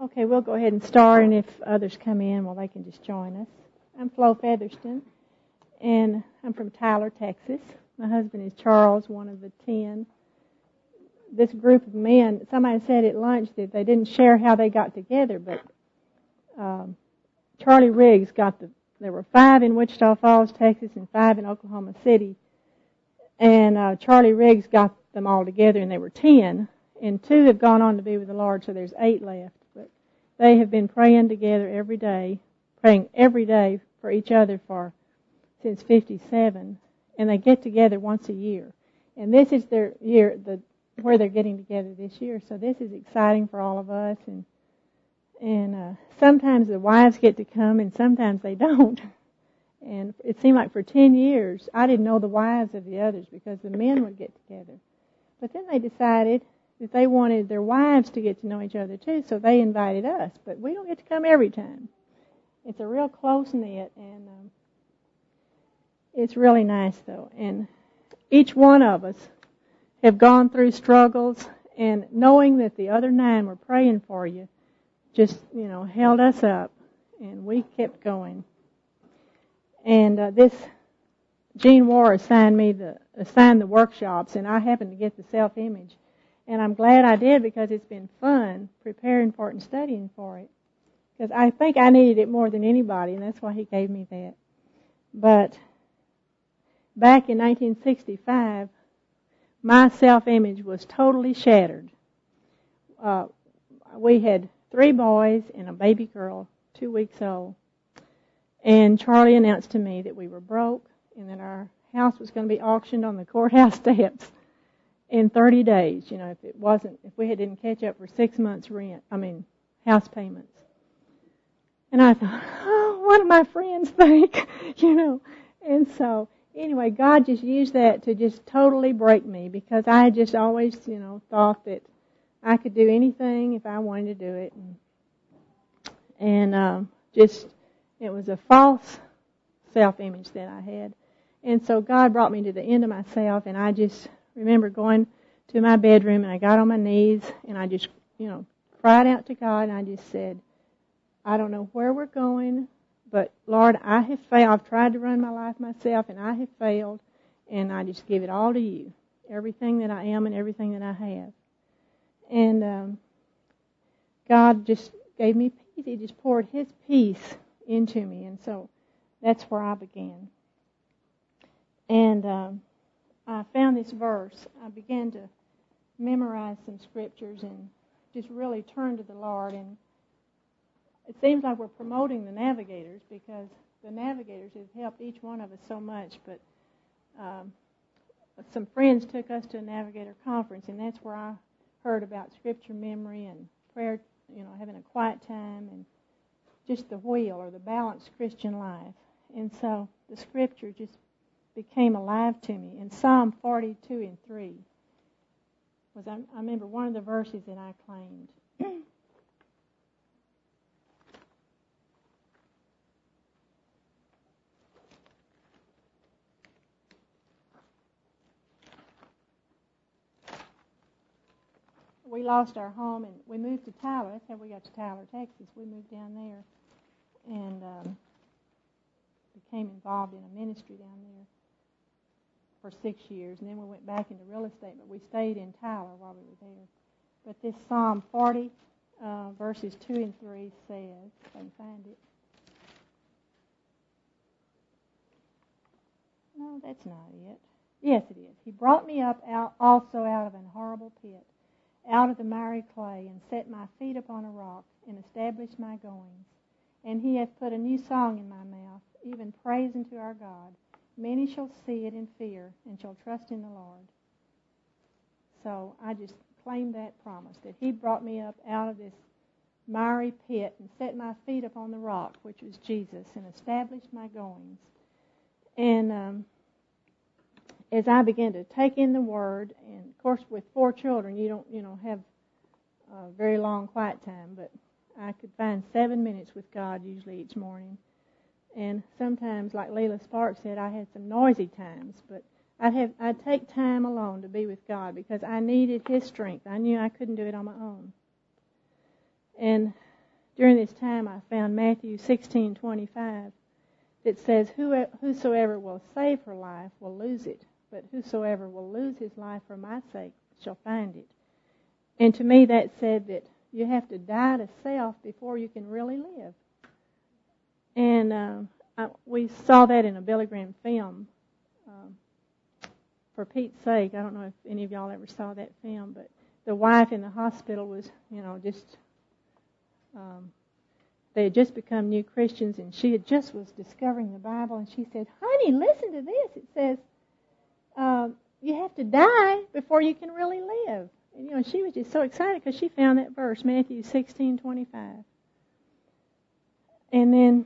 Okay, we'll go ahead and start, and if others come in, well, they can just join us. I'm Flo Featherston, and I'm from Tyler, Texas. My husband is Charles, one of the 10. This group of men, somebody said at lunch that they didn't share how they got together, but Charlie Riggs there were 5 in Wichita Falls, Texas, and 5 in Oklahoma City. And Charlie Riggs got them all together, and they were 10. And 2 have gone on to be with the Lord, so there's 8 left. But they have been praying together every day, praying every day for each other since 57. And they get together once a year. And this is their year, where they're getting together this year. So this is exciting for all of us. And sometimes the wives get to come, and sometimes they don't. And it seemed like for 10 years, I didn't know the wives of the others because the men would get together. But then they decided that they wanted their wives to get to know each other too, so they invited us. But we don't get to come every time. It's a real close knit, and it's really nice though. And each one of us have gone through struggles, and knowing that the other 9 were praying for you just, held us up, and we kept going. And Gene Warr assigned the workshops, and I happened to get the self-image. And I'm glad I did because it's been fun preparing for it and studying for it. Because I think I needed it more than anybody, and that's why he gave me that. But back in 1965, my self-image was totally shattered. We had 3 boys and a baby girl, 2 weeks old. And Charlie announced to me that we were broke and that our house was going to be auctioned on the courthouse steps in 30 days, if we didn't catch up for 6 months house payments. And I thought, what do my friends think? And so anyway, God just used that to just totally break me because I had just always, thought that I could do anything if I wanted to do it. And it was a false self-image that I had. And so God brought me to the end of myself, and I just remember going to my bedroom, and I got on my knees, and I just, cried out to God, and I just said, I don't know where we're going, but Lord, I have failed. I've tried to run my life myself, and I have failed, and I just give it all to you, everything that I am and everything that I have. And God just gave me peace. He just poured His peace into me, and so that's where I began. And I found this verse. I began to memorize some scriptures and just really turn to the Lord. And it seems like we're promoting the Navigators because the Navigators have helped each one of us so much. But some friends took us to a Navigator conference, and that's where I heard about scripture memory and prayer, having a quiet time and just the wheel or the balanced Christian life. And so the scripture just became alive to me. In Psalm 42:3 I remember one of the verses that I claimed. We lost our home, and we moved to Tyler. That's how we got to Tyler, Texas. We moved down there and became involved in a ministry down there for 6 years. And then we went back into real estate, but we stayed in Tyler while we were there. But this Psalm 40, verses 2 and 3 says, if I can find it. No, that's not it. Yes, it is. He brought me up also out of an horrible pit, out of the miry clay, and set my feet upon a rock, and established my goings. And He hath put a new song in my mouth, even praise unto our God. Many shall see it and fear, and shall trust in the Lord. So I just claimed that promise, that He brought me up out of this miry pit and set my feet upon the rock, which was Jesus, and established my goings. And as I began to take in the Word, and of course with 4 children, you don't have a very long quiet time, but I could find 7 minutes with God usually each morning. And sometimes, like Leila Sparks said, I had some noisy times, but I'd take time alone to be with God because I needed His strength. I knew I couldn't do it on my own. And during this time I found Matthew 16:25 that says, whosoever will save her life will lose it, but whosoever will lose his life for my sake shall find it. And to me that said that you have to die to self before you can really live. And we saw that in a Billy Graham film. For Pete's sake, I don't know if any of y'all ever saw that film, but the wife in the hospital was, they had just become new Christians, and she had just was discovering the Bible, and she said, honey, listen to this. It says, you have to die before you can really live. And, she was just so excited because she found that verse, Matthew 16:25. And then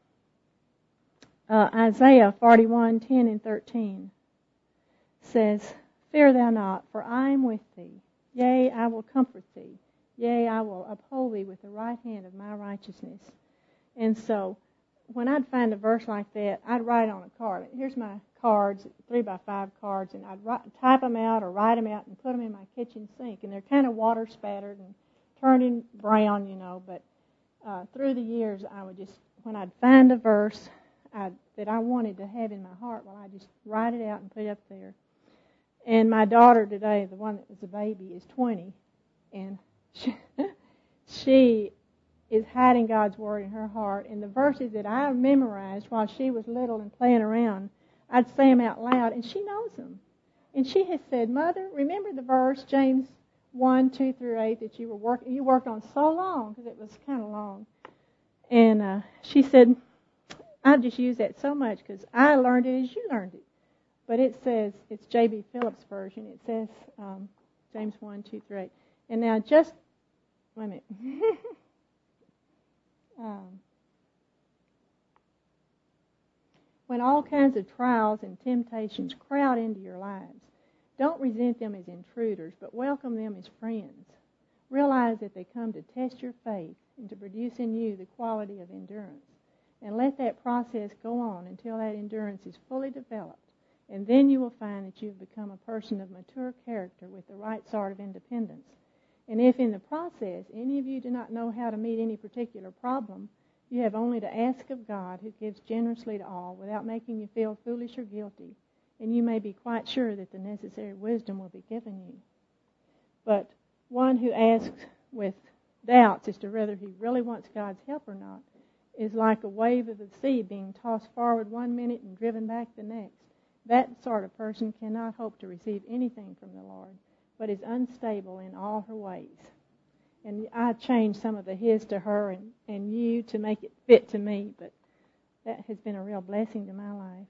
Isaiah 41:10 and 13 says, fear thou not, for I am with thee. Yea, I will comfort thee. Yea, I will uphold thee with the right hand of my righteousness. And so, when I'd find a verse like that, I'd write it on a card. Here's my cards, 3x5 cards, and I'd type them out or write them out and put them in my kitchen sink. And they're kind of water spattered and turning brown, but through the years, I would just, when I'd find a verse that I wanted to have in my heart, well, I'd just write it out and put it up there. And my daughter today, the one that was a baby, is 20, and she is hiding God's Word in her heart. And the verses that I memorized while she was little and playing around, I'd say them out loud, and she knows them. And she has said, Mother, remember the verse, James 1:2-8, that you worked on so long, because it was kind of long. And she said, I just use that so much because I learned it as you learned it. But it says, it's J.B. Phillips' version, it says James 1:2-8. And now just, wait a minute. When all kinds of trials and temptations crowd into your lives, don't resent them as intruders, but welcome them as friends. Realize that they come to test your faith and to produce in you the quality of endurance. And let that process go on until that endurance is fully developed. And then you will find that you've become a person of mature character with the right sort of independence. And if in the process any of you do not know how to meet any particular problem, you have only to ask of God, who gives generously to all without making you feel foolish or guilty, and you may be quite sure that the necessary wisdom will be given you. But one who asks with doubts as to whether he really wants God's help or not is like a wave of the sea being tossed forward one minute and driven back the next. That sort of person cannot hope to receive anything from the Lord, but is unstable in all her ways. And I changed some of the his to her and you to make it fit to me, but that has been a real blessing to my life.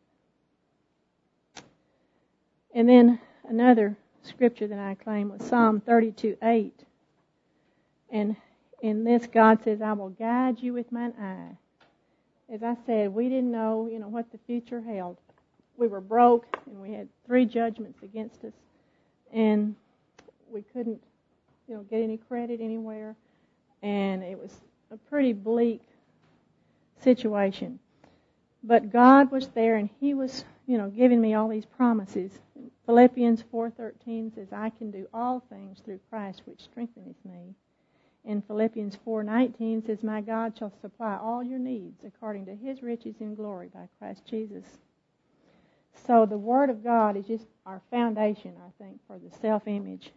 And then another scripture that I claim was Psalm 32:8. And in this, God says, I will guide you with mine eye. As I said, we didn't know, what the future held. We were broke, and we had 3 judgments against us, and we couldn't, get any credit anywhere, and it was a pretty bleak situation. But God was there, and He was, giving me all these promises. Philippians 4:13 says, I can do all things through Christ, which strengtheneth me. And Philippians 4:19 says, my God shall supply all your needs according to His riches in glory by Christ Jesus. So the Word of God is just our foundation, I think, for the self-image.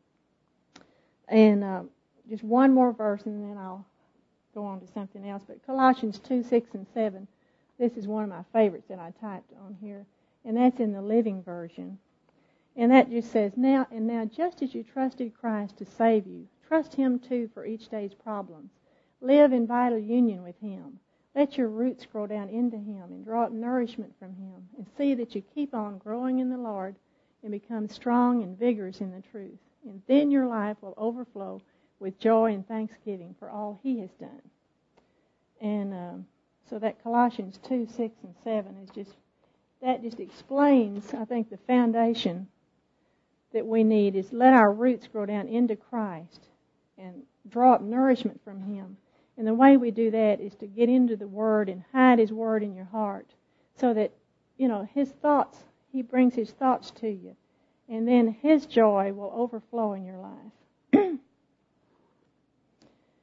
And just one more verse, and then I'll go on to something else. But Colossians 2:6-7, this is one of my favorites that I typed on here, and that's in the Living Version. And that just says, now just as you trusted Christ to save you, trust Him too for each day's problems. Live in vital union with Him. Let your roots grow down into Him and draw up nourishment from Him, and see that you keep on growing in the Lord and become strong and vigorous in the truth. And then your life will overflow with joy and thanksgiving for all He has done. And so that Colossians 2:6-7 is just explains, I think, the foundation that we need is let our roots grow down into Christ and draw up nourishment from Him. And the way we do that is to get into the Word and hide His Word in your heart so that, His thoughts, He brings His thoughts to you. And then His joy will overflow in your life.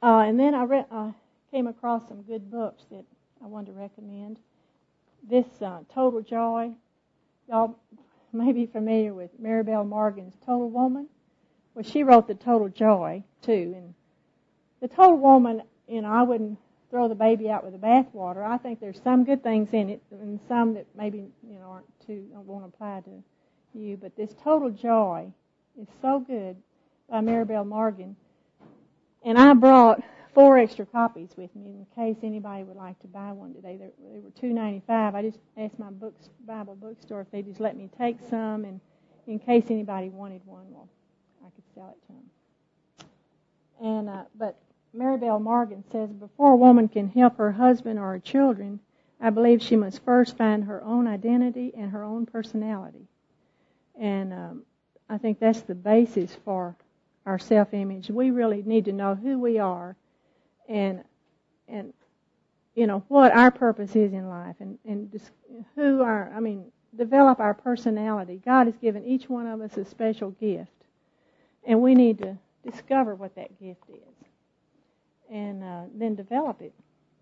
And then I came across some good books that I wanted to recommend. This Total Joy, y'all may be familiar with Maribel Morgan's Total Woman. Well, she wrote the Total Joy too, and the Total Woman, I wouldn't throw the baby out with the bathwater. I think there's some good things in it, and some that maybe won't apply to you. But this Total Joy is so good by Maribel Morgan, and I brought 4 extra copies with me in case anybody would like to buy one today. They were $2.95. I just asked my Bible bookstore if they just let me take some, and in case anybody wanted one, well, I could sell it to them. And but Maribel Morgan says, before a woman can help her husband or her children, I believe she must first find her own identity and her own personality. And I think that's the basis for our self-image. We really need to know who we are and what our purpose is in life and just develop our personality. God has given each one of us a special gift, and we need to discover what that gift is and then develop it.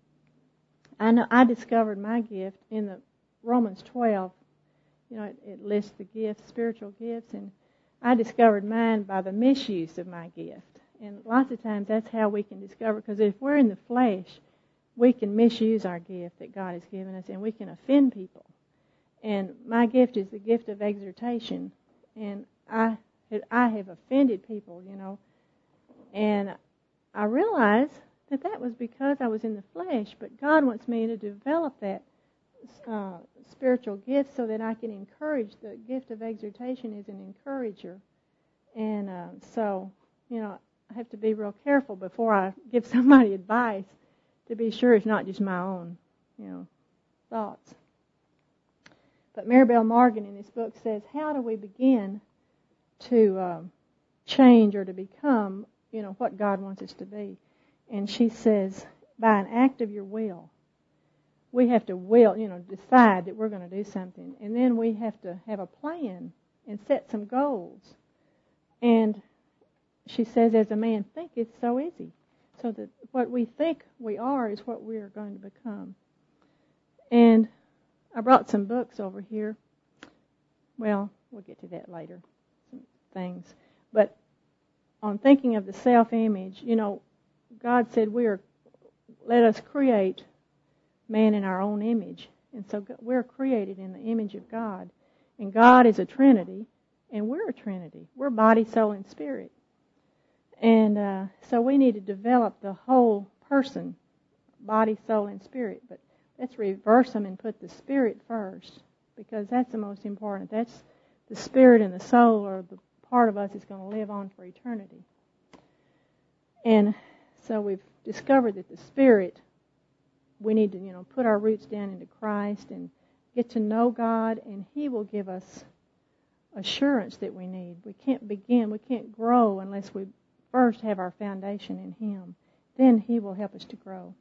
I know I discovered my gift in the Romans 12. It lists the gifts, spiritual gifts, and I discovered mine by the misuse of my gift. And lots of times that's how we can discover, because if we're in the flesh, we can misuse our gift that God has given us, and we can offend people. And my gift is the gift of exhortation, and I have offended people, and I realized that was because I was in the flesh, but God wants me to develop that spiritual gift so that I can encourage. The gift of exhortation is an encourager. And so, I have to be real careful before I give somebody advice to be sure it's not just my own, thoughts. But Maribel Morgan in this book says, how do we begin to change or to become, what God wants us to be? And she says, by an act of your will. We have to decide that we're going to do something. And then we have to have a plan and set some goals. And she says, as a man thinketh, so is he. So that what we think we are is what we are going to become. And I brought some books over here. Well, we'll get to that later, some things. But on thinking of the self-image, God said let us create man in our own image. And so we're created in the image of God. And God is a Trinity, and we're a Trinity. We're body, soul, and spirit. And so we need to develop the whole person, body, soul, and spirit. But let's reverse them and put the spirit first, because that's the most important. That's the spirit and the soul, or the part of us that's going to live on for eternity. And so we've discovered that the spirit, we need to, put our roots down into Christ and get to know God, and He will give us assurance that we need. We can't grow unless we first have our foundation in Him. Then He will help us to grow.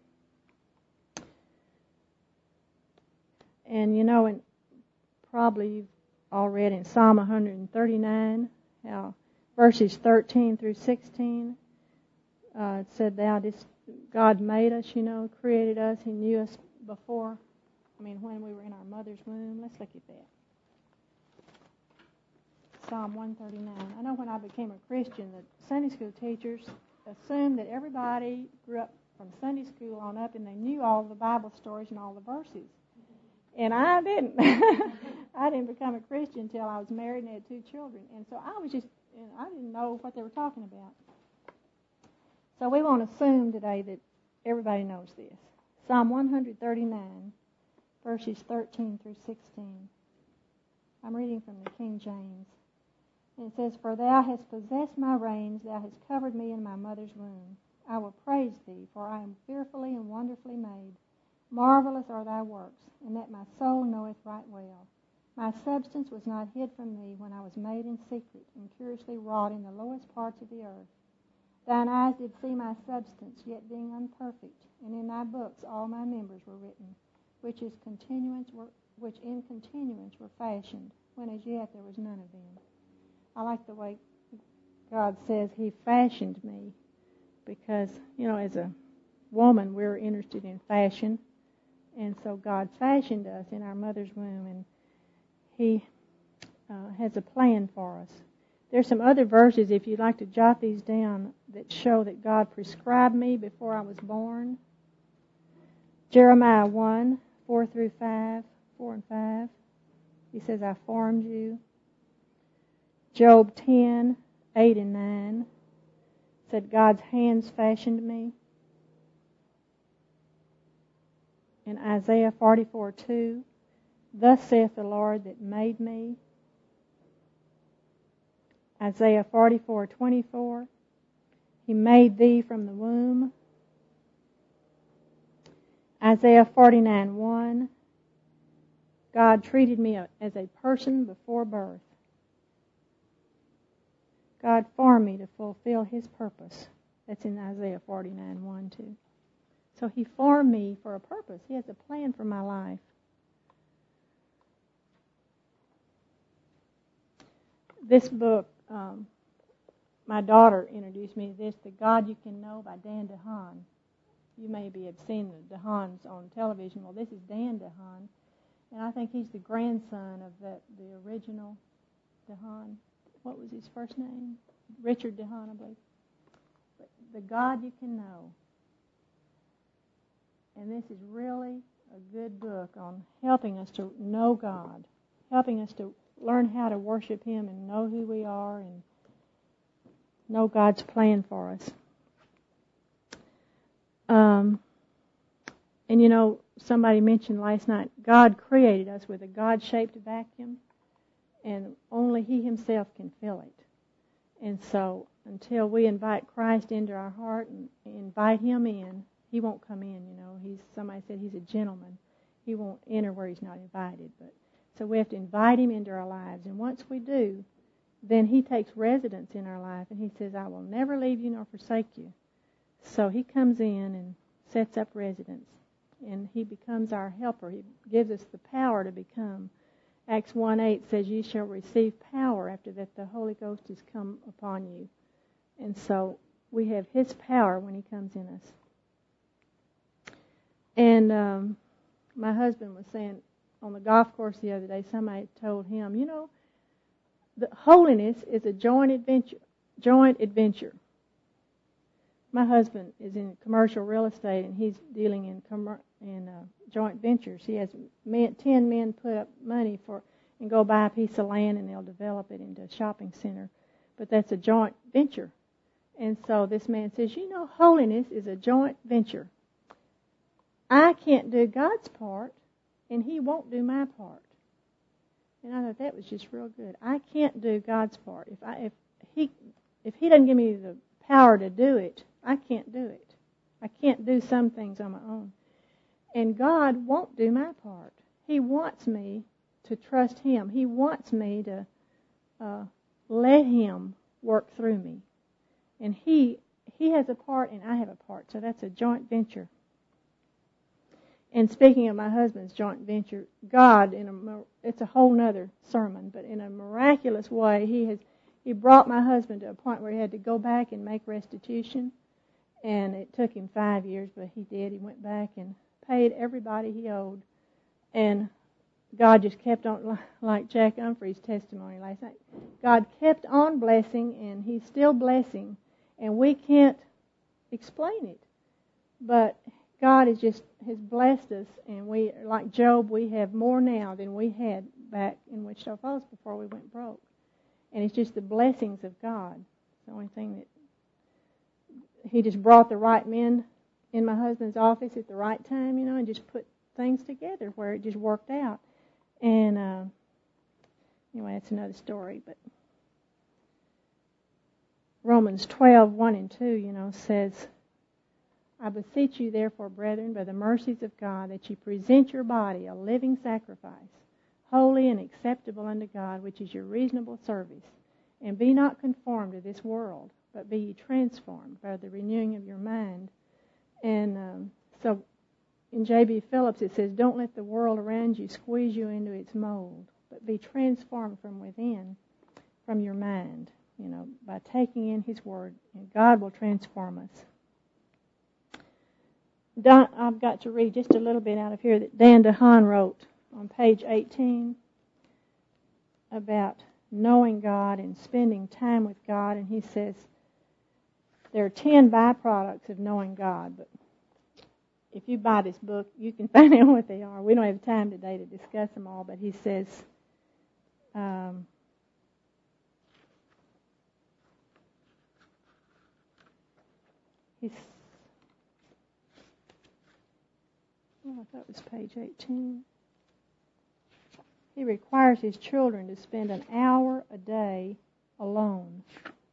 And and probably you've all read in Psalm 139 how verses 13 through 16 it said, God made us, created us. He knew us before. When we were in our mother's womb. Let's look at that. Psalm 139. I know when I became a Christian, the Sunday school teachers assumed that everybody grew up from Sunday school on up and they knew all the Bible stories and all the verses. And I didn't. I didn't become a Christian until I was married and had 2 children. And so I was just, I didn't know what they were talking about. So we won't assume today that everybody knows this. Psalm 139, verses 13 through 16. I'm reading from the King James. And it says, For thou hast possessed my reins, thou hast covered me in my mother's womb. I will praise thee, for I am fearfully and wonderfully made. Marvelous are thy works, and that my soul knoweth right well. My substance was not hid from thee when I was made in secret, and curiously wrought in the lowest parts of the earth. Thine eyes did see my substance, yet being unperfect, and in thy books all my members were written, which in continuance were fashioned, when as yet there was none of them. I like the way God says He fashioned me. because, as a woman, we're interested in fashion. And so God fashioned us in our mother's womb, and He has a plan for us. There's some other verses, if you'd like to jot these down, that show that God prescribed me before I was born. Jeremiah 1, 4 through 5, 4 and 5. He says, I formed you. Job 10, 8 and 9 said, God's hands fashioned me. In Isaiah 44, 2, thus saith the Lord that made me. Isaiah 44, 24, He made thee from the womb. Isaiah 49, 1, God treated me as a person before birth. God formed me to fulfill His purpose. That's in Isaiah 49, 1, 2. So He formed me for a purpose. He has a plan for my life. This book, my daughter introduced me to this, The God You Can Know by Dan DeHaan. You maybe have seen the DeHaans on television. Well, this is Dan DeHaan, and I think he's the grandson of the original DeHaan. What was his first name? Richard DeHaan, I believe. But The God You Can Know. And this is really a good book on helping us to know God, helping us to learn how to worship Him and know who we are and know God's plan for us. And somebody mentioned last night, God created us with a God-shaped vacuum, and only He Himself can fill it. And so until we invite Christ into our heart and invite Him in, He won't come in, Somebody said He's a gentleman. He won't enter where He's not invited. So we have to invite Him into our lives. And once we do, then He takes residence in our life, and He says, I will never leave you nor forsake you. So He comes in and sets up residence, and He becomes our helper. He gives us the power to become. Acts 1:8 says, you shall receive power after that the Holy Ghost has come upon you. And so we have His power when He comes in us. And my husband was saying on the golf course the other day, somebody told him, the holiness is a joint adventure. My husband is in commercial real estate, and he's dealing in joint ventures. He has 10 men put up money and go buy a piece of land, and they'll develop it into a shopping center. But that's a joint venture. And so this man says, holiness is a joint venture. I can't do God's part, and He won't do my part. And I thought that was just real good. I can't do God's part. If He doesn't give me the power to do it, I can't do it. I can't do some things on my own. And God won't do my part. He wants me to trust Him. He wants me to let Him work through me. And He has a part and I have a part. So that's a joint venture. And speaking of my husband's joint venture, God, it's a whole nother sermon, but in a miraculous way, He brought my husband to a point where he had to go back and make restitution. And it took him 5 years, but he did. He went back and paid everybody he owed. And God just kept on, like Jack Humphrey's testimony last night. God kept on blessing, and He's still blessing. And we can't explain it. But God has blessed us, and we, like Job, we have more now than we had back in Wichita Falls before we went broke. And it's just the blessings of God. It's the only thing that He just brought the right men in my husband's office at the right time, and just put things together where it just worked out. And anyway, that's another story. But Romans 12:1 and 2, says, I beseech you, therefore, brethren, by the mercies of God, that ye present your body a living sacrifice, holy and acceptable unto God, which is your reasonable service. And be not conformed to this world, but be ye transformed by the renewing of your mind. And so in J.B. Phillips it says, don't let the world around you squeeze you into its mold, but be transformed from within, from your mind, by taking in His Word. And God will transform us. I've got to read just a little bit out of here that Dan DeHaan wrote on page 18 about knowing God and spending time with God, and he says there are 10 byproducts of knowing God, but if you buy this book, you can find out what they are. We don't have time today to discuss them all, but he says, I thought it was page 18. He requires his children to spend an hour a day alone.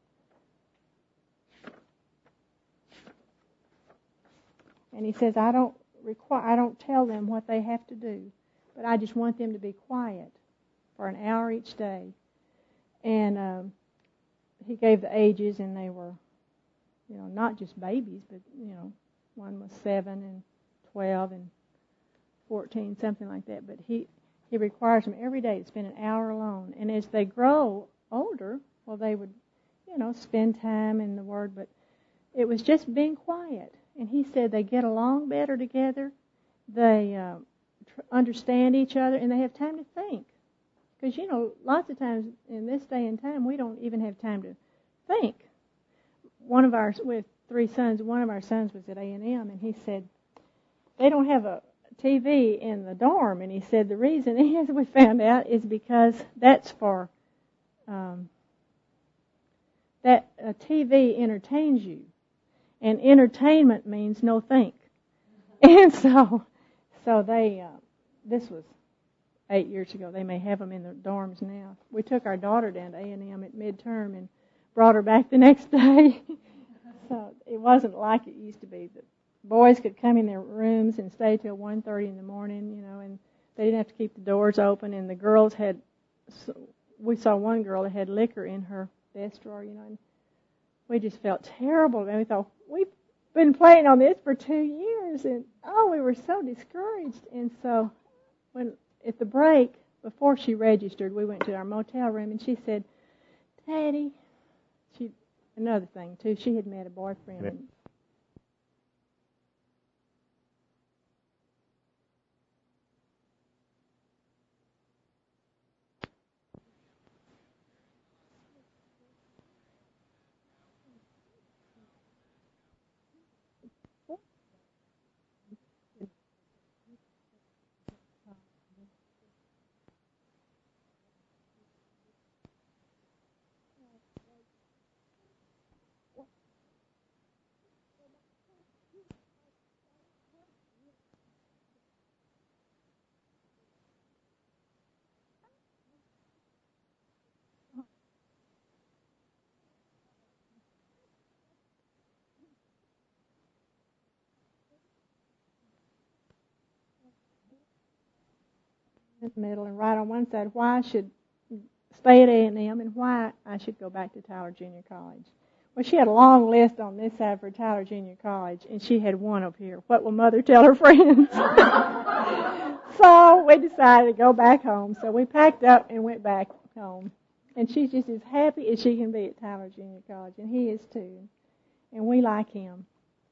And he says, I don't tell them what they have to do, but I just want them to be quiet for an hour each day. And he gave the ages, and they were, not just babies, but, one was 7 and 12 and 14, something like that. But he requires them every day to spend an hour alone. And as they grow older, well, they would, spend time in the Word, but it was just being quiet. And he said they get along better together, they understand each other, and they have time to think. Because, lots of times in this day and time, we don't even have time to think. With 3 sons, one of our sons was at A&M, and he said, they don't have a TV in the dorm. And he said the reason is, we found out, is because that's for, that a TV entertains you. And entertainment means no think. And so they, this was 8 years ago. They may have them in the dorms now. We took our daughter down to A&M at midterm and brought her back the next day. So it wasn't like it used to be. The boys could come in their rooms and stay till 1:30 in the morning, and they didn't have to keep the doors open. And the girls we saw one girl that had liquor in her vest drawer, and we just felt terrible. And we thought, we've been playing on this for 2 years, and we were so discouraged. And so at the break, before she registered, we went to our motel room, and she said, Daddy, another thing too, she had met a boyfriend. Yeah. In the middle, and right on one side, why I should stay at A&M and why I should go back to Tyler Junior College. Well, she had a long list on this side for Tyler Junior College, and she had one over here. What will Mother tell her friends? So we decided to go back home. So we packed up and went back home. And she's just as happy as she can be at Tyler Junior College, and he is too. And we like him.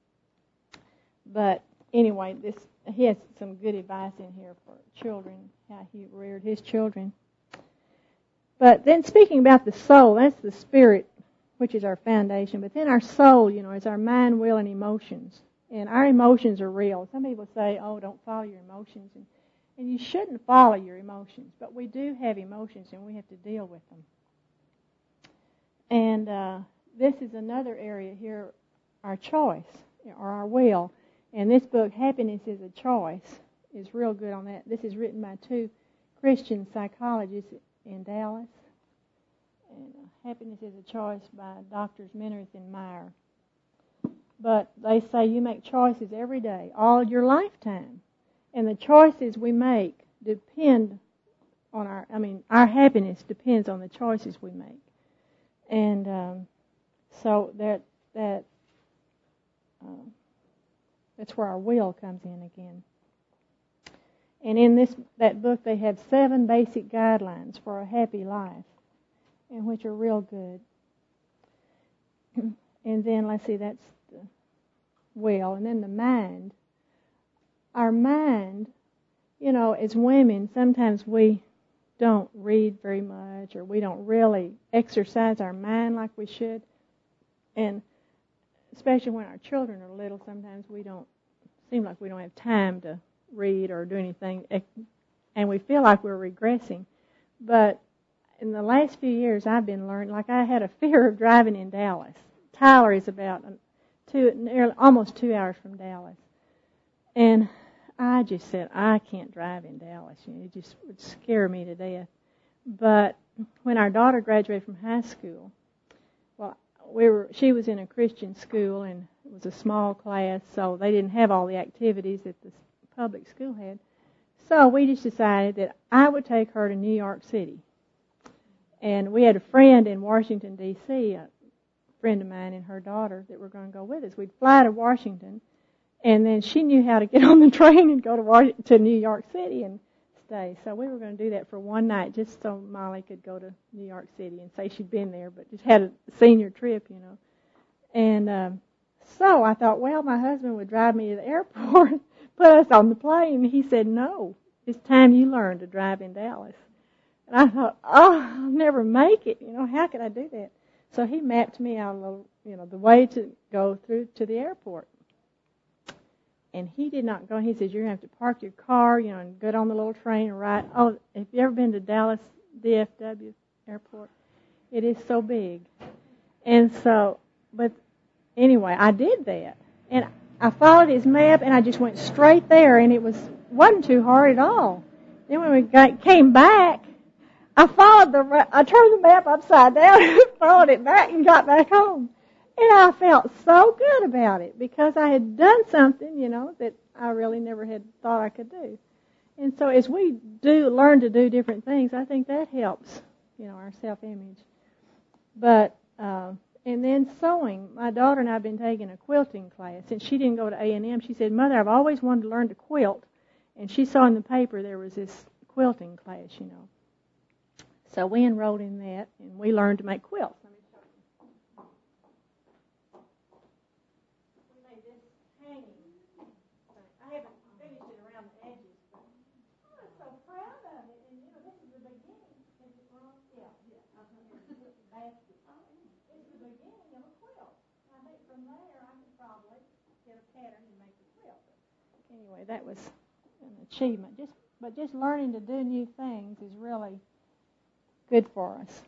But anyway, he has some good advice in here for children, how he reared his children. But then speaking about the soul, that's the spirit, which is our foundation. But then our soul, is our mind, will, and emotions. And our emotions are real. Some people say, don't follow your emotions. And you shouldn't follow your emotions. But we do have emotions, and we have to deal with them. And this is another area here, our choice, or our will. And this book, Happiness is a Choice, is real good on that. This is written by 2 Christian psychologists in Dallas. And Happiness is a Choice by Drs. Mennerth and Meyer. But they say you make choices every day, all your lifetime. And the choices we make depend on our happiness depends on the choices we make. And so that's where our will comes in again. And in that book, they have 7 basic guidelines for a happy life, and which are real good. And then, let's see, that's the will. And then the mind. our mind, as women, sometimes we don't read very much, or we don't really exercise our mind like we should. And especially when our children are little, sometimes we don't seem like we don't have time to read or do anything, and we feel like we're regressing. But in the last few years, I've been learning, like I had a fear of driving in Dallas. Tyler is about almost 2 hours from Dallas. And I just said, I can't drive in Dallas. It just would scare me to death. But when our daughter graduated from high school, she was in a Christian school, and it was a small class, so they didn't have all the activities that the public school had. So we just decided that I would take her to New York City. And we had a friend in Washington, D.C., a friend of mine and her daughter that were going to go with us. We'd fly to Washington, and then she knew how to get on the train and go to New York City and stay. So we were going to do that for one night just so Molly could go to New York City and say she'd been there, but just had a senior trip, And so I thought, well, my husband would drive me to the airport, put us on the plane. He said, no, it's time you learn to drive in Dallas. And I thought, I'll never make it. How could I do that? So he mapped me out the way to go through to the airport. And he did not go. He says, you're going to have to park your car, and get on the little train and ride. Oh, have you ever been to Dallas DFW airport? It is so big. And so, but anyway, I did that. And I followed his map, and I just went straight there, and it wasn't too hard at all. Then when we came back, I turned the map upside down and followed it back and got back home. And I felt so good about it because I had done something, that I really never had thought I could do. And so as we learn to do different things, I think that helps, our self-image. But, and then sewing. My daughter and I have been taking a quilting class. Since she didn't go to A&M, she said, Mother, I've always wanted to learn to quilt. And she saw in the paper there was this quilting class, So we enrolled in that, and we learned to make quilts. Let me show you. We made this hanging thing. I haven't finished it around the edges, but I'm so proud of it. And, this is the beginning. Is it wrong? Yeah. Basket. This is the beginning of a quilt. I think from there I could probably get a pattern and make a quilt. Anyway, that was an achievement. Just learning to do new things is really good for us.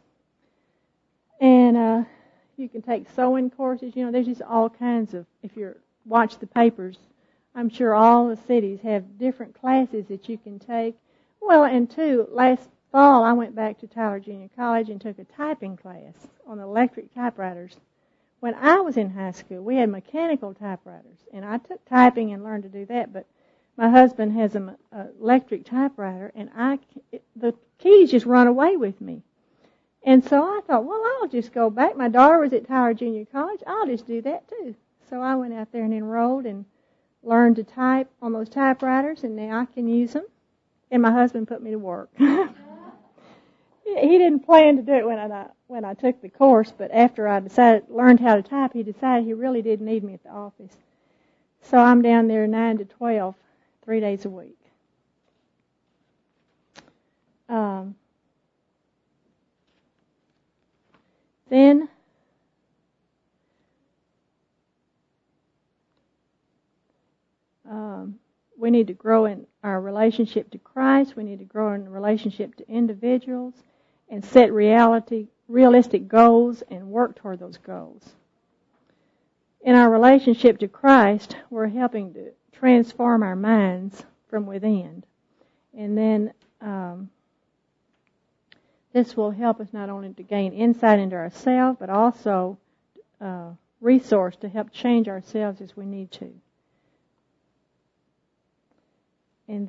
And you can take sewing courses. There's just all kinds of, if you watch the papers, I'm sure all the cities have different classes that you can take. Well, and last fall I went back to Tyler Junior College and took a typing class on electric typewriters. When I was in high school, we had mechanical typewriters, and I took typing and learned to do that, but my husband has an electric typewriter, and the keys just run away with me. And so I thought, well, I'll just go back. My daughter was at Tyler Junior College. I'll just do that too. So I went out there and enrolled and learned to type on those typewriters, and now I can use them. And my husband put me to work. He didn't plan to do it when I took the course, but after I learned how to type, he decided he really did need me at the office. So I'm down there 9 to 12, 3 days a week. Then we need to grow in our relationship to Christ. We need to grow in relationship to individuals and set realistic goals and work toward those goals. In our relationship to Christ, we're helping to transform our minds from within. And then this will help us not only to gain insight into ourselves, but also resource to help change ourselves as we need to. And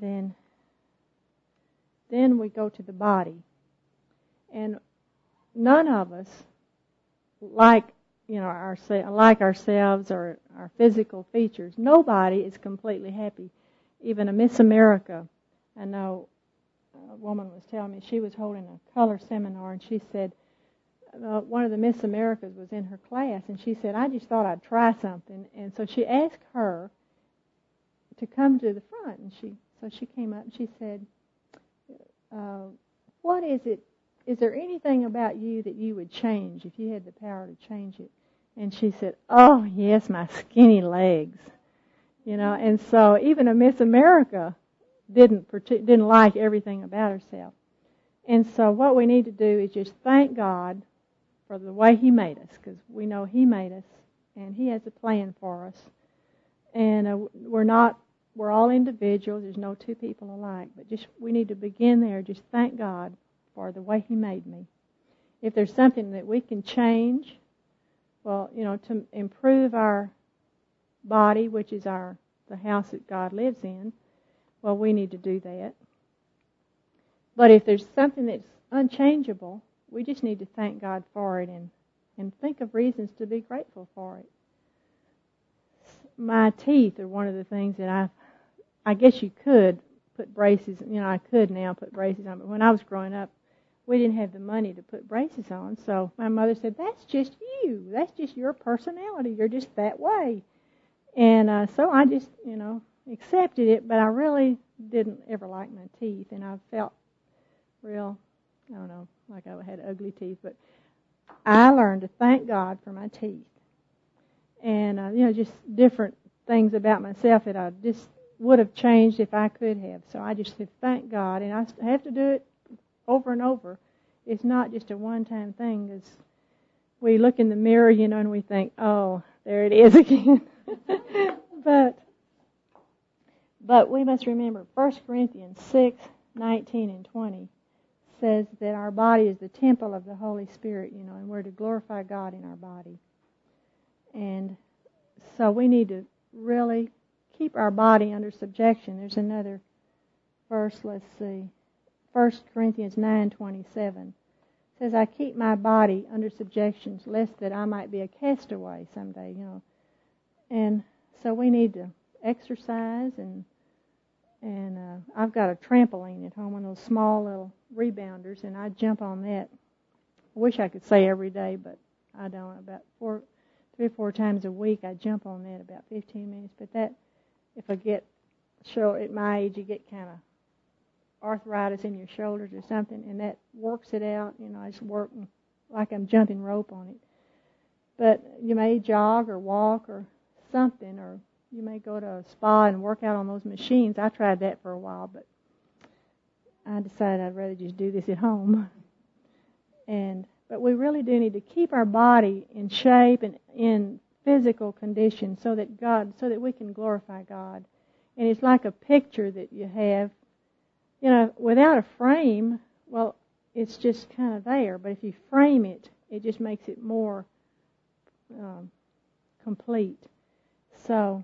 then we go to the body. And none of us like ourselves or our physical features. Nobody is completely happy. Even a Miss America, I know a woman was telling me she was holding a color seminar, and she said one of the Miss Americas was in her class, and she said, I just thought I'd try something. And so she asked her to come to the front. And she came up and she said, what is it? Is there anything about you that you would change if you had the power to change it? And she said, oh, yes, my skinny legs. And so even a Miss America didn't like everything about herself. And so what we need to do is just thank God for the way He made us, because we know He made us and He has a plan for us. And we're all individuals. There's no two people alike. But we need to begin there. Just thank God for the way He made me. If there's something that we can change, well, to improve our body, which is the house that God lives in, well, we need to do that. But if there's something that's unchangeable, we just need to thank God for it and think of reasons to be grateful for it. My teeth are one of the things that I guess you could put braces, I could now put braces on, but when I was growing up, we didn't have the money to put braces on, so my mother said, that's just you. That's just your personality. You're just that way. And so I just, accepted it, but I really didn't ever like my teeth, and I felt real, I don't know, like I had ugly teeth, but I learned to thank God for my teeth. And, just different things about myself that I just would have changed if I could have. So I just said, thank God, and I have to do it over and over. It's not just a one-time thing, because we look in the mirror, and we think, oh, there it is again. But we must remember 1 Corinthians 6:19 and 20 says that our body is the temple of the Holy Spirit, and we're to glorify God in our body. And so we need to really keep our body under subjection. There's another verse, let's see. 1 Corinthians 9:27 says, I keep my body under subjection, lest that I might be a castaway someday, And so we need to exercise, and I've got a trampoline at home, one of those small little rebounders, and I jump on that. I wish I could say every day, but I don't. About 3 or 4 times a week, I jump on that about 15 minutes. But that, if I get, at my age, you get kind of arthritis in your shoulders or something, and that works it out. I just work like I'm jumping rope on it. But you may jog or walk or something, or you may go to a spa and work out on those machines. I tried that for a while, but I decided I'd rather just do this at home. But we really do need to keep our body in shape and in physical condition so that we can glorify God. And it's like a picture that you have, without a frame, well, it's just kind of there. But if you frame it, it just makes it more complete. So,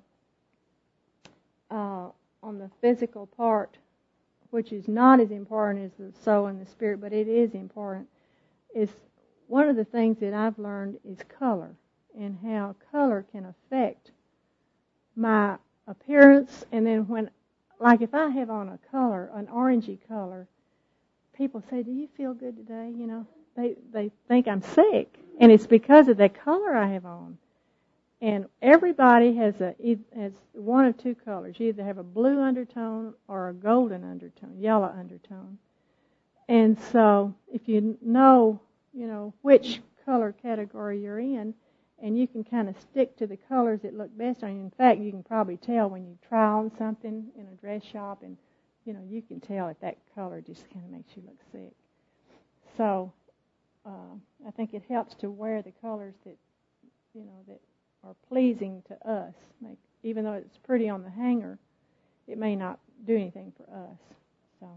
on the physical part, which is not as important as the soul and the spirit, but it is important, is one of the things that I've learned is color, and how color can affect my appearance. And then if I have on a color, an orangey color, people say, do you feel good today? They think I'm sick, and it's because of the color I have on. And everybody has one of two colors. You either have a blue undertone or a golden undertone, yellow undertone. And so if you know which color category you're in, and you can kind of stick to the colors that look best on you. In fact, you can probably tell when you try on something in a dress shop, and you can tell if that color just kind of makes you look sick. So I think it helps to wear the colors that that are pleasing to us. Even though it's pretty on the hanger, it may not do anything for us. So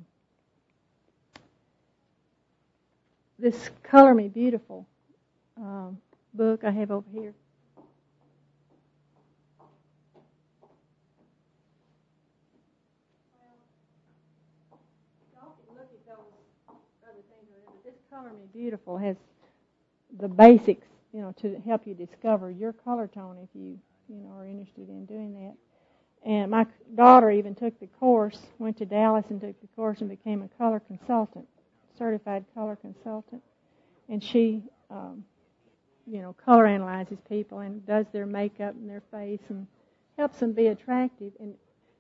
this Color Me Beautiful book I have over here. Y'all can look at those other things, but this Color Me Beautiful has the basics, to help you discover your color tone if you, are interested in doing that. And my daughter even took the course, went to Dallas and took the course and became a color consultant, certified color consultant. And she, color analyzes people and does their makeup and their face and helps them be attractive. And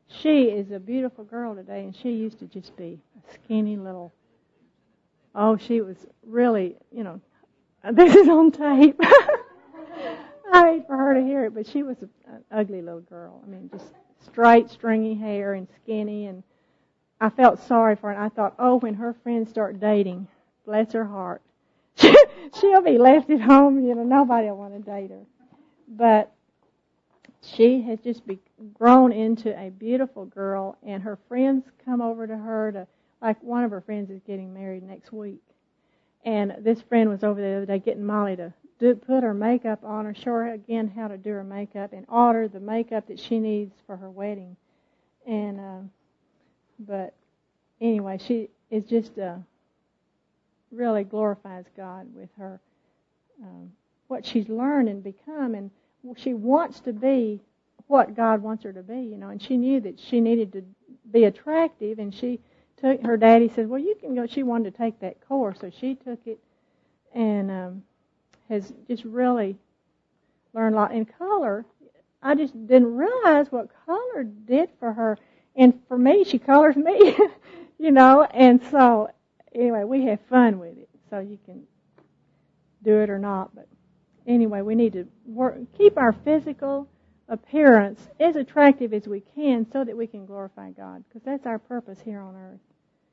she is a beautiful girl today, and she used to just be a skinny little, she was really, this is on tape. I hate for her to hear it, but she was an ugly little girl. I mean, just straight, stringy hair and skinny, and I felt sorry for her, and I thought, when her friends start dating, bless her heart, she'll be left at home, nobody will want to date her. But she has just grown into a beautiful girl, and her friends come over to her like one of her friends is getting married next week. And this friend was over there the other day getting Molly to put her makeup on her, show her again how to do her makeup, and order the makeup that she needs for her wedding. And, but anyway, she is just, really glorifies God with her, what she's learned and become, and she wants to be what God wants her to be, and she knew that she needed to be attractive, and her daddy said, well, you can go. She wanted to take that course, so she took it, and has just really learned a lot. And color, I just didn't realize what color did for her, and for me, she colors me, and so anyway, we have fun with it, so you can do it or not, but anyway, we need to keep our physical appearance as attractive as we can so that we can glorify God, because that's our purpose here on earth.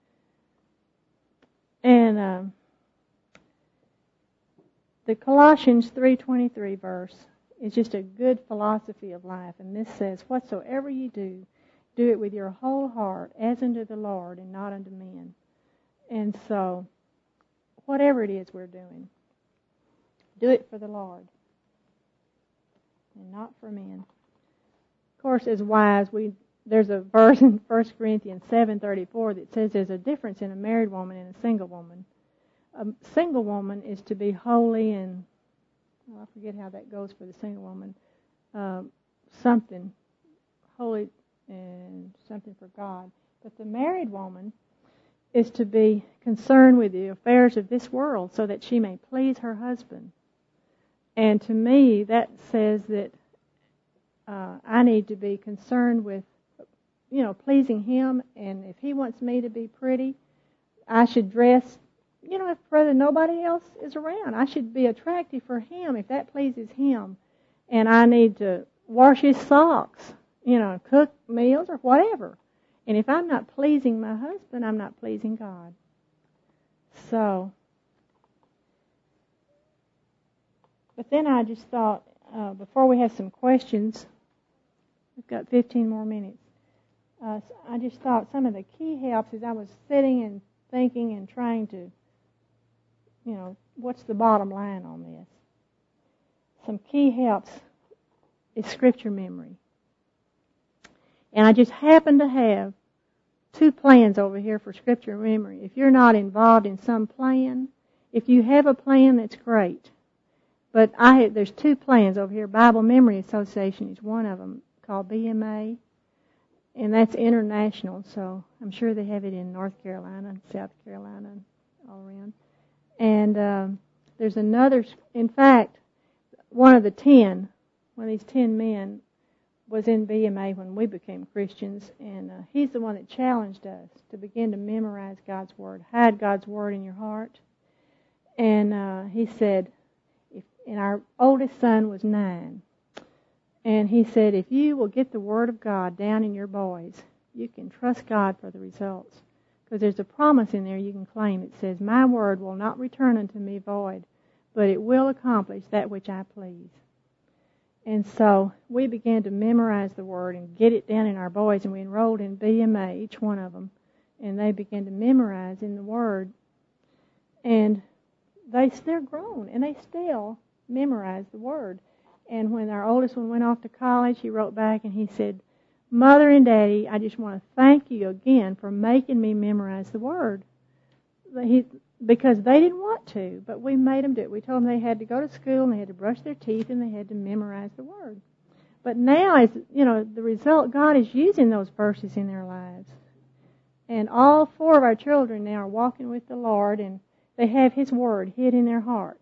And the Colossians 3:23 verse is just a good philosophy of life, and this says, whatsoever you do, do it with your whole heart, as unto the Lord and not unto men. And so, whatever it is we're doing, do it for the Lord and not for men. Of course, as wives, there's a verse in 1 Corinthians 7:34 that says there's a difference in a married woman and a single woman. A single woman is to be holy and, I forget how that goes for the single woman, something holy and something for God. But the married woman is to be concerned with the affairs of this world so that she may please her husband. And to me, that says that I need to be concerned with, pleasing him. And if he wants me to be pretty, I should dress, if rather nobody else is around. I should be attractive for him if that pleases him. And I need to wash his socks, cook meals or whatever. And if I'm not pleasing my husband, I'm not pleasing God. So, but then I just thought, before we have some questions, we've got 15 more minutes. I just thought some of the key helps as I was sitting and thinking and trying to, what's the bottom line on this? Some key helps is scripture memory. And I just happen to have 2 plans over here for scripture memory. If you're not involved in some plan, if you have a plan, that's great. But there's 2 plans over here. Bible Memory Association is one of them, called BMA, and that's international. So I'm sure they have it in North Carolina, South Carolina, all around. And there's another. In fact, one of these 10 men was in BMA when we became Christians, and he's the one that challenged us to begin to memorize God's Word, hide God's Word in your heart. And he said, and our oldest son was 9, and he said, if you will get the Word of God down in your boys, you can trust God for the results. Because there's a promise in there you can claim. It says, my word will not return unto me void, but it will accomplish that which I please. And so we began to memorize the Word and get it down in our boys, and we enrolled in BMA, each one of them, and they began to memorize in the Word. And they're grown, and they still memorize the Word. And when our oldest one went off to college, he wrote back and he said, Mother and Daddy, I just want to thank you again for making me memorize the Word. Because they didn't want to, but we made them do it. We told them they had to go to school and they had to brush their teeth and they had to memorize the Word. But now, the result, God is using those verses in their lives. And all 4 of our children now are walking with the Lord, and they have His Word hid in their heart.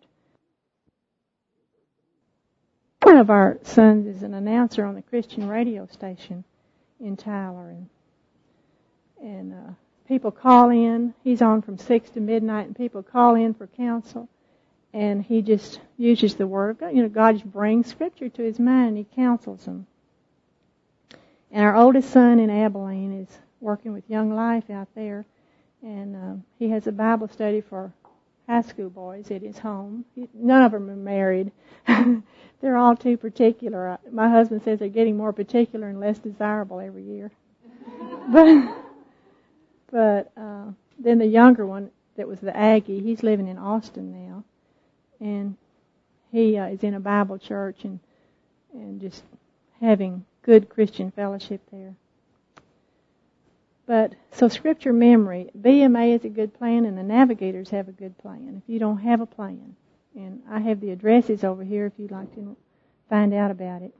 One of our sons is an announcer on the Christian radio station, in Tyler, and people call in. He's on from 6 to midnight, and people call in for counsel. And he just uses the Word of God. You know, God just brings Scripture to his mind, and he counsels them. And our oldest son in Abilene is working with Young Life out there, and he has a Bible study for high school boys at his home. None of them are married. They're all too particular. My husband says they're getting more particular and less desirable every year. But then the younger one, that was the Aggie, he's living in Austin now. And he is in a Bible church and just having good Christian fellowship there. But so Scripture memory, BMA is a good plan, and the Navigators have a good plan. If you don't have a plan, and I have the addresses over here if you'd like to find out about it.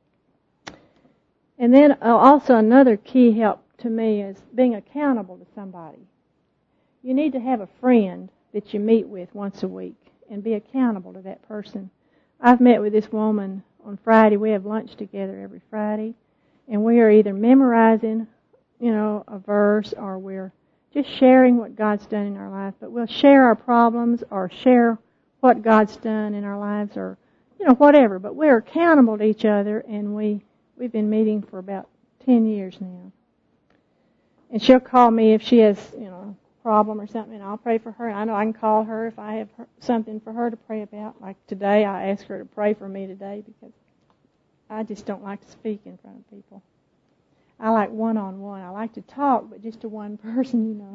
And then also another key help to me is being accountable to somebody. You need to have a friend that you meet with once a week and be accountable to that person. I've met with this woman on Friday. We have lunch together every Friday, and we are either memorizing, a verse, or we're just sharing what God's done in our life. But we'll share our problems or share what God's done in our lives, or whatever. But we're accountable to each other, and we've been meeting for about 10 years now. And she'll call me if she has, a problem or something, and I'll pray for her. I know I can call her if I have something for her to pray about. Like today, I asked her to pray for me today because I just don't like to speak in front of people. I like one-on-one. I like to talk, but just to one person,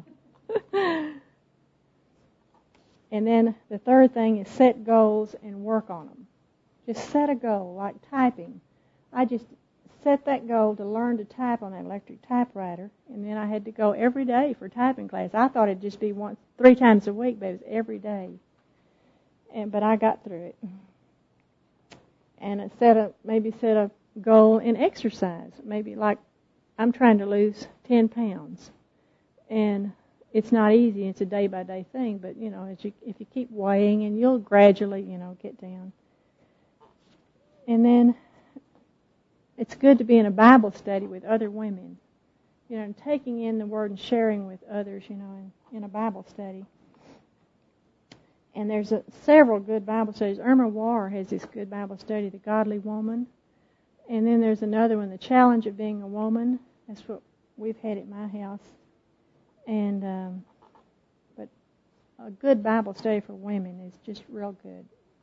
And then the third thing is set goals and work on them. Just set a goal, like typing. I just set that goal to learn to type on that electric typewriter, and then I had to go every day for typing class. I thought it'd just be 3 times a week, but it was every day. But I got through it. And I set a goal in exercise. Maybe like I'm trying to lose 10 pounds. And it's not easy. It's a day-by-day thing. But, if you keep weighing, and you'll gradually, get down. And then it's good to be in a Bible study with other women. And taking in the Word and sharing with others, in a Bible study. And there's several good Bible studies. Irma Warr has this good Bible study, The Godly Woman. And then there's another one, The Challenge of Being a Woman. That's what we've had at my house. And but a good Bible study for women is just real good.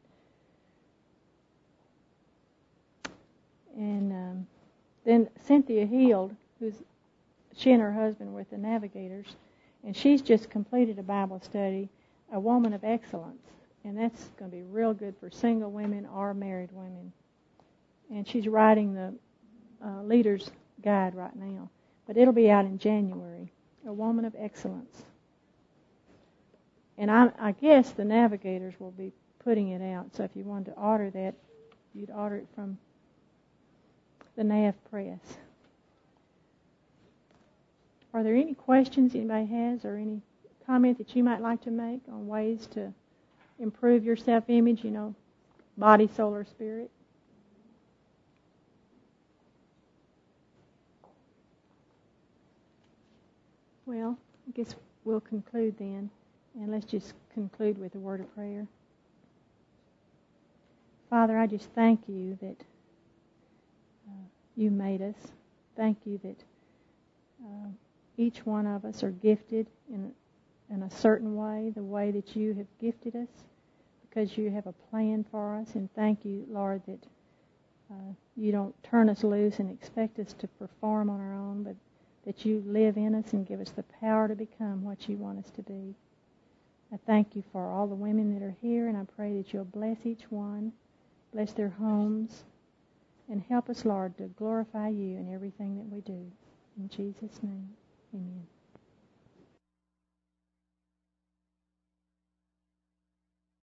And then Cynthia Heald, she and her husband were with the Navigators, and she's just completed a Bible study, A Woman of Excellence. And that's going to be real good for single women or married women. And she's writing the Leader's Guide right now. But it'll be out in January, A Woman of Excellence. And I guess the Navigators will be putting it out. So if you wanted to order that, you'd order it from the Nav Press. Are there any questions anybody has, or any comment that you might like to make on ways to improve your self-image, body, soul, or spirit? Well, I guess we'll conclude then, and let's just conclude with a word of prayer. Father, I just thank you that you made us. Thank you that each one of us are gifted in a certain way, the way that you have gifted us, because you have a plan for us. And thank you, Lord, that you don't turn us loose and expect us to perform on our own, but that you live in us and give us the power to become what you want us to be. I thank you for all the women that are here, and I pray that you'll bless each one, bless their homes, and help us, Lord, to glorify you in everything that we do. In Jesus' name, amen.